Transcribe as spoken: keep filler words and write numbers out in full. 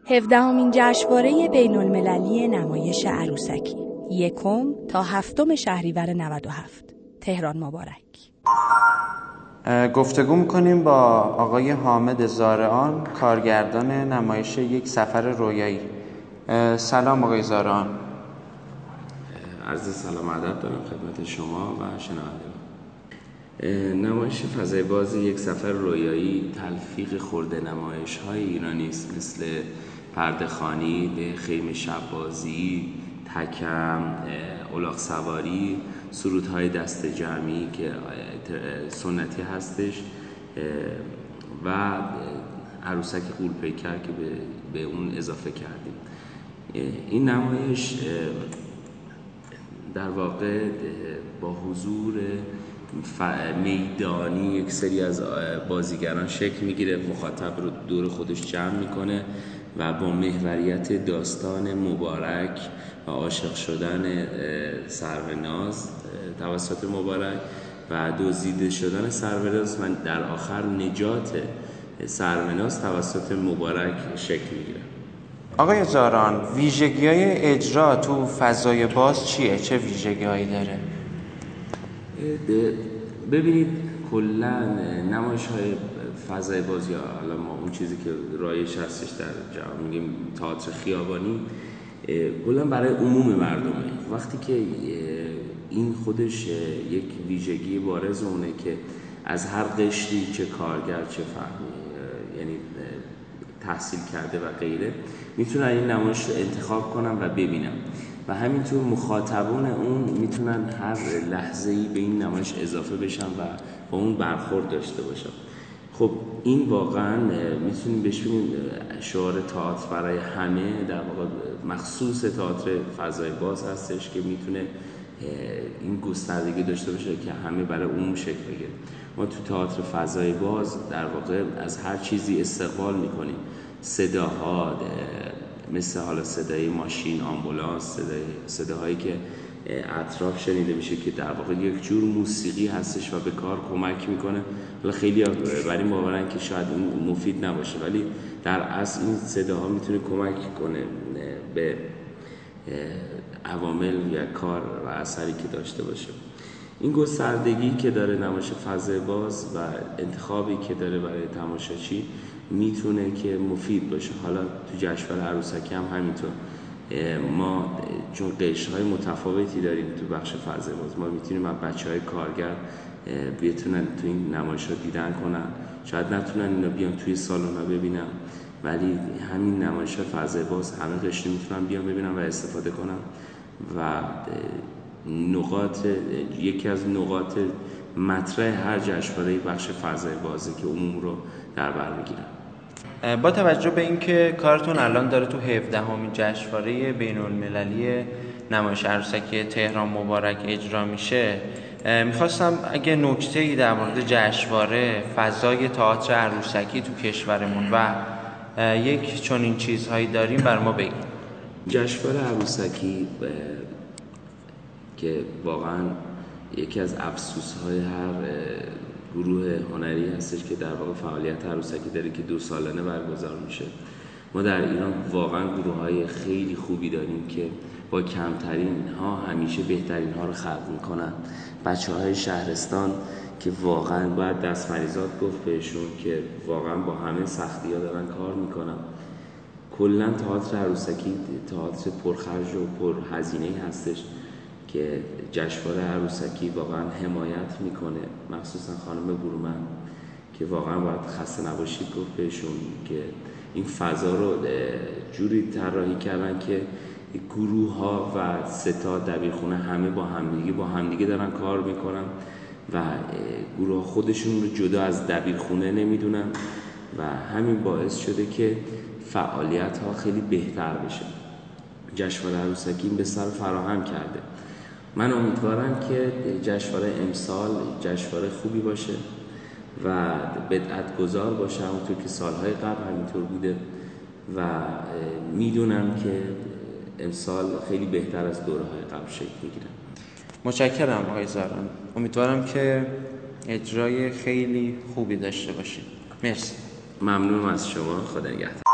هفدهمین جشنواره بین‌المللی نمایش عروسکی، یکم تا هفتم شهریور نود و هفت، تهران مبارک. گفتگو میکنیم با آقای حامد زارعان، کارگردان نمایش یک سفر رویایی. سلام آقای زارعان. عرض سلام ادب دارم خدمت شما و شنوندگان. نمایش فضای باز یک سفر رویایی تلفیق خرده نمایش های ایرانی است، مثل پرده خوانی، خیمه شب‌بازی، تکم، الاغ سواری، سرودهای دست جمعی که سنتی هستش و عروسک غول‌پیکر که به, به اون اضافه کردیم. این نمایش در واقع با حضور میدانی یک سری از بازیگران شکل میگیره، مخاطب رو دور خودش جمع میکنه و با محوریت داستان مبارک و عاشق شدن سروناز توسط مبارک و دزدیده شدن سروناز و در آخر نجات سروناز توسط مبارک شکل میگیره. آقای زارعان، ویژگی‌های اجرا تو فضای باز چیه؟ چه ویژگی‌هایی داره؟ ببینید کلا نمایش‌های فضای باز یا حالا ما اون چیزی که رایج هستش در جهان میگیم تئاتر خیابانی، کلا برای عموم مردمه. وقتی که این خودش یک ویژگی بارز اونه که از هر قشری، چه کارگر چه فهمی، یعنی تحصیل کرده و غیره، میتونن این نمایش رو انتخاب کنن و ببینن و همینطور مخاطبون اون میتونن هر لحظه‌ای به این نمایش اضافه بشن و با اون برخورد داشته باشن. خب این واقعا میتونیم بهش بگیم شعار تئاتر برای همه، در واقع مخصوص تئاتر فضای باز هستش که میتونه این گستردگی داشته باشه که همه برای اون شکل بگیره. ما تو تئاتر فضای باز در واقع از هر چیزی استقبال میکنیم، صداها مثل حالا صدای ماشین، آمبولانس، صدای صداهایی که اطراف شنیده میشه که در واقع یک جور موسیقی هستش و به کار کمک میکنه. حالا خیلی برای این باورن که شاید اون مفید نباشه، ولی در اصل این صداها میتونه کمک کنه به عوامل یا کار و اثری که داشته باشه. این گستردگی که داره نمایش فضای باز و انتخابی که داره برای تماشاچی میتونه که مفید باشه. حالا تو جشنواره عروسکی هم همینطور، ما چون قشرهای متفاوتی داریم تو بخش فضای باز، ما میتونیم از بچهای کارگر بتونن تو این نمایش‌ها دیدن کنن، شاید نتونن اینا بیان توی سالن‌ها ببینن، ولی همین نمایش فضای باز همه قشری میتونن بیان ببینن و استفاده کنن و نقاط یکی از نقاط مطرح هر جشنواره بخش فضای بازی که عموم رو در بر میگیرن. با توجه به اینکه کارتون الان داره تو هفدهمین جشنواره بین‌المللی نمایش عروسکی تهران مبارک اجرا میشه، میخواستم اگه نکته‌ای در مورد جشنواره، فضای تئاتر عروسکی تو کشورمون و یک چنین چیزهایی داریم بر ما بگید. جشنواره عروسکی که واقعا یکی از افسوس‌های هر گروه هنری هستش که در واقع فعالیت عروسکی داره که دو سالانه برگزار میشه. ما در ایران واقعا گروه‌های خیلی خوبی داریم که با کمترین ها همیشه بهترین ها رو خلق میکنن. بچه‌های شهرستان که واقعا باید دست مریزات گفت بهشون که واقعا با همه سختی‌ها دارن کار میکنن. کلا تئاتر عروسکی تئاتر پرخرج و پرهزینه‌ای هستش که جشنواره عروسکی واقعا حمایت میکنه، مخصوصا خانم برومند که واقعا باید خسته نباشید گفت بهشون که این فضا رو جوری طراحی کردن که گروه ها و ستا دبیرخونه همه با همدیگه با همدیگه دارن کار میکنن و گروه خودشون رو جدا از دبیرخونه نمیدونن و همین باعث شده که فعالیت ها خیلی بهتر بشه. جشنواره عروسکی این بستر فراهم کرده. من امیدوارم که جشنواره امسال جشنواره خوبی باشه و بدعت‌گذار باشه، همونطور که سالهای قبل همینطور بوده و میدونم که امسال خیلی بهتر از دوره‌های قبل شکل میگیره. متشکرم آقای زارعان. امیدوارم که اجرای خیلی خوبی داشته باشید. مرسی. ممنونم از شما. خدا نگهدار.